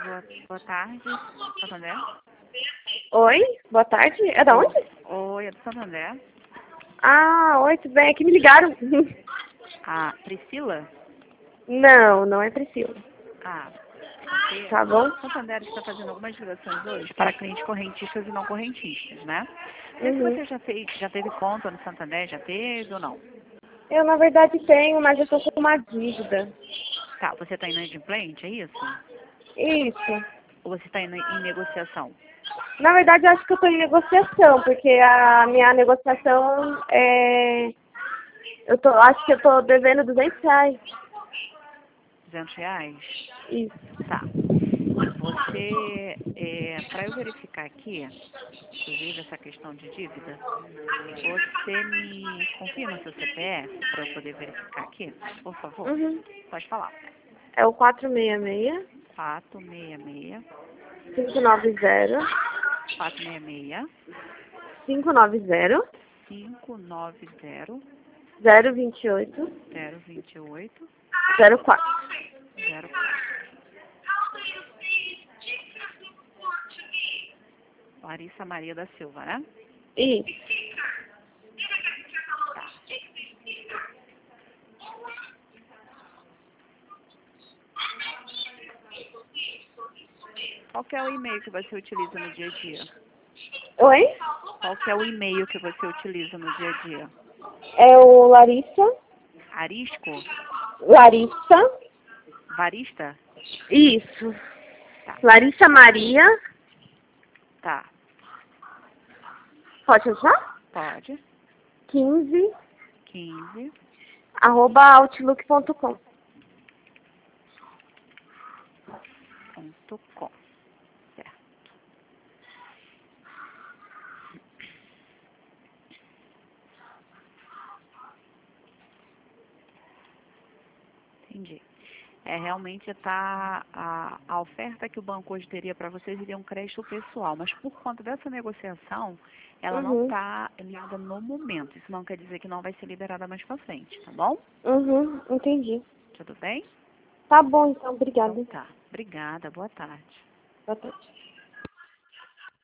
Boa tarde, Santander. Oi, boa tarde. É da onde? Oi, é do Santander. Ah, oi, tudo bem? Aqui me ligaram. Ah, Priscila? Não, não é Priscila. Ah, Tá bom? o Santander está fazendo algumas ligações hoje para clientes correntistas e não correntistas, né? Sei que Uhum. você já teve conta no Santander, já teve ou não? Eu, na verdade, tenho, mas eu tô com uma dívida. Tá, você está inadimplente, é isso? Isso. Ou você está em negociação? Na verdade, eu acho que eu tô em negociação, porque a minha negociação é... acho que eu tô devendo R$200. R$200? Isso. Tá. Você, para eu verificar aqui, inclusive essa questão de dívida, você me confirma seu CPF para eu poder verificar aqui, por favor? Uhum. Pode falar. É o 466 466 590 466 590 590 028 028 04. 04. Larissa Maria da Silva, né? Isso. Tá. Qual que é o e-mail que você utiliza no dia a dia? Oi? Qual que é o e-mail que você utiliza no dia a dia? É o Larissa. Arisco? Larissa. Varista? Isso. Tá. Larissa Maria. Tá. Pode usar? Pode. 15 15. @outlook.com. .com. Certo. Entendi. Realmente a oferta que o banco hoje teria para vocês iria um crédito pessoal, mas por conta dessa negociação, ela não Uhum. está liberada no momento. Isso não quer dizer que não vai ser liberada mais para frente, tá bom? Uhum. Entendi. Tudo bem? Tá bom, então. Então Obrigada. tá. Obrigada. Boa tarde. Boa tarde.